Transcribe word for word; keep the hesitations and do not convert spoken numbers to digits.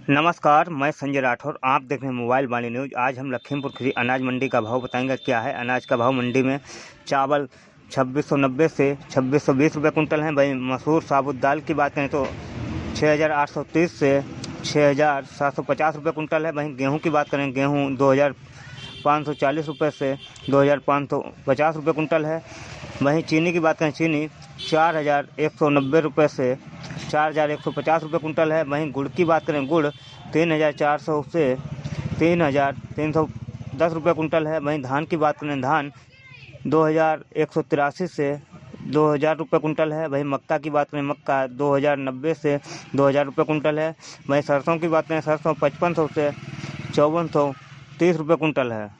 नमस्कार, मैं संजय राठौर। आप देख रहे हैं मोबाइल वाणी न्यूज। आज हम लखीमपुर खीरी अनाज मंडी का भाव बताएंगे। क्या है अनाज का भाव मंडी में? चावल छब्बीस सौ नब्बे से छब्बीस सौ बीस रुपये कुंटल है। वहीं मसूर साबुत दाल की बात करें तो छः हज़ार आठ सौ तीस से छः हज़ार सात सौ पचास रुपये कुंटल है। वहीं गेहूँ की बात करें, गेहूँ दो हज़ार पाँच सौ चालीस रुपये से दो हज़ार पाँच सौ पचास रुपये कुंटल है। वहीं चीनी की बात करें, चीनी चार हज़ार एक सौ नब्बे रुपये से चार हज़ार एक सौ पचास रुपये कुंटल है। वहीं गुड़ की बात करें, गुड़ तीन हज़ार चार सौ से तीन हज़ार तीन सौ दस रुपये कुंटल है। वहीं धान की बात करें, धान दो हज़ार एक सौ तिरासी से दो हज़ार रुपये कुंटल है। वहीं मक्का की बात करें, मक्का दो हज़ार नब्बे से दो हज़ार रुपये कुंटल है। वहीं सरसों की बात करें, सरसों पचपन सौ से चौवन सौ तीस रुपये कुंटल है।